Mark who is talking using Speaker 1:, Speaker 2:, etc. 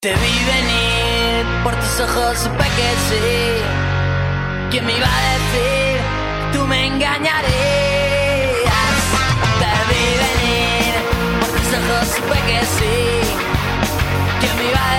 Speaker 1: Te vi venir, por tus ojos supe que sí. ¿Quién me iba a decir? Tú me engañarías. Te vi venir, por tus ojos supe que sí. ¿Quién me iba a